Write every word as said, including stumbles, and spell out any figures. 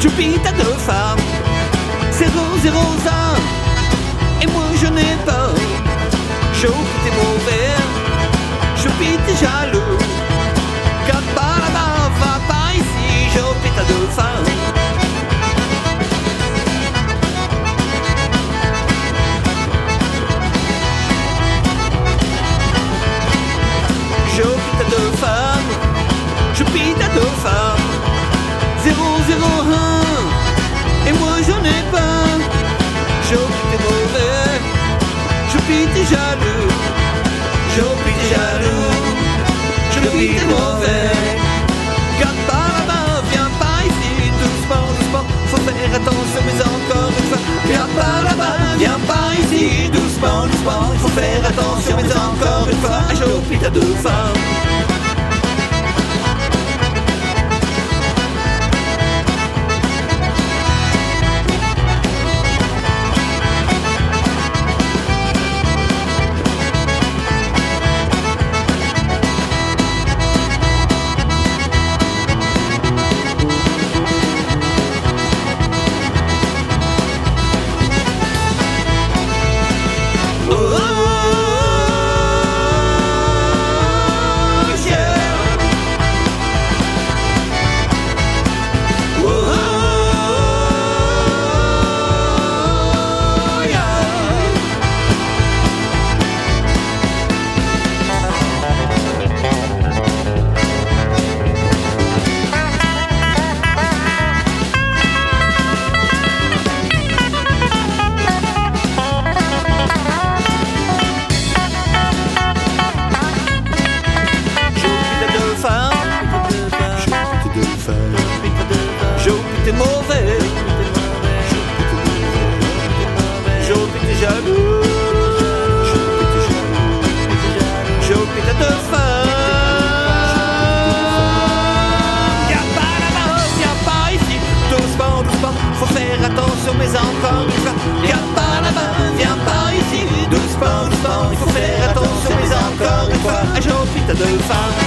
Choupi, t'as deux femmes, zéro, zéro, un. Et moi je n'ai pas. Choupi, t'es mauvais. Choupi, t'es jaloux. Garde pas là-bas, va pas ici. Choupi, t'as deux femmes. Choupi, t'as deux femmes. Choupi, t'as deux femmes. Zéro, zéro, un. Et moi j'en ai pas. Choupi, t'es mauvais. Choupi, t'es jaloux. Choupi, t'es jaloux. Choupi, t'es mauvais. Garde pas là-bas, viens pas ici. Doucement, doucement, faut faire attention, mais encore une fois. Viens pas là-bas, viens pas ici. Doucement, doucement, faut faire attention, mais encore une fois. Choupi, t'as deux femmes. T'es mauvais, Choupi, t'es jaloux, Choupi, t'as deux femmes. Viens pas là-bas, viens pas ici. Doucement, doucement, faut faire attention, mais encore une fois. Viens pas là-bas, viens pas ici. Doucement, doucement, il faut faire attention, mais encore une fois. Choupi, t'as deux femmes.